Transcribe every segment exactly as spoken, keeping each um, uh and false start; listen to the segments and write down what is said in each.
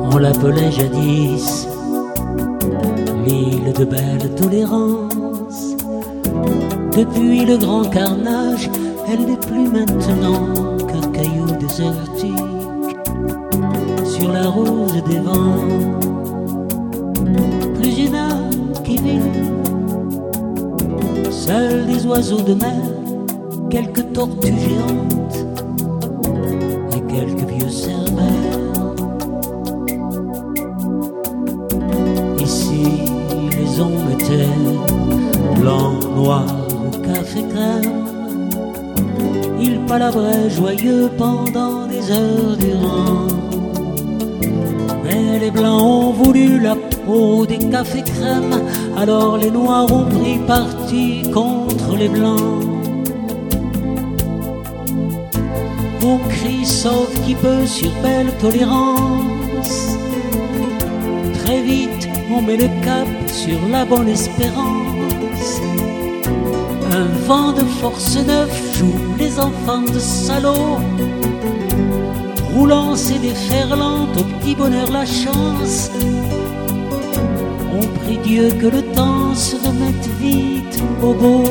On l'appelait jadis l'île de belle tolérance. Depuis le grand carnage, elle n'est plus maintenant qu'un caillou désertique sur la rose des vents. Plus une âme qui vit, seuls des oiseaux de mer, quelques tortues géantes et quelques vieux cerbères. Ici, les hommes étaient blancs, noirs, café crème. Ils palabraient joyeux pendant des heures durant. Mais les blancs ont voulu la peau des cafés crème, alors les noirs ont pris parti contre les blancs. On crie sauf qui peut sur belle tolérance. Très vite on met le cap sur la bonne espérance. Un vent de force neuf joue les enfants de salauds, roulant ses déferlantes au petit bonheur la chance. On prie Dieu que le temps se remette vite au beau.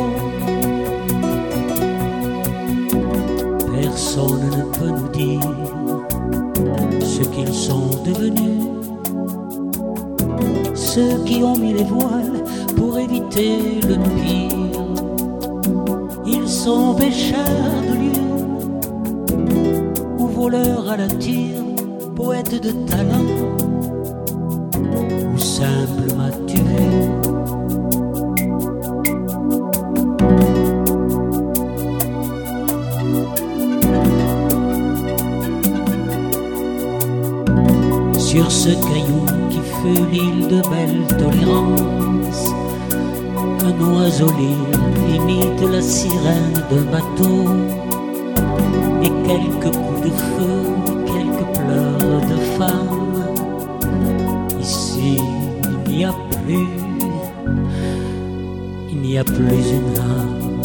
Personne ne peut nous dire ce qu'ils sont devenus, ceux qui ont mis les voiles pour éviter le pire. Ils sont pêcheurs de lieux ou voleurs à la tire, poètes de talent ou simples matures. Sur ce caillou qui fut l'île de belle tolérance, un oiseau libre imite la sirène d'un bateau, et quelques coups de feu, quelques pleurs de femmes. Ici il n'y a plus, il n'y a plus une âme.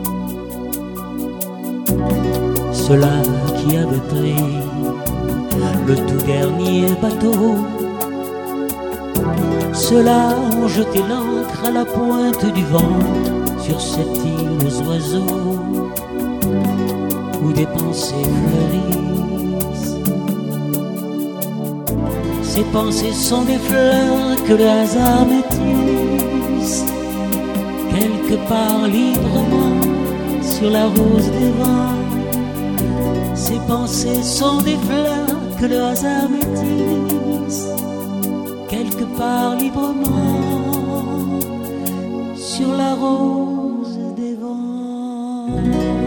Ceux-là qui avaient pris le tout dernier bateau, ceux-là ont jeté l'ancre à la pointe du vent sur cette île aux oiseaux où des pensées fleurissent. Ces pensées sont des fleurs que le hasard métisse quelque part librement sur la rose des vents. Ces pensées sont des fleurs que le hasard métisse quelque part librement sur la rose des vents.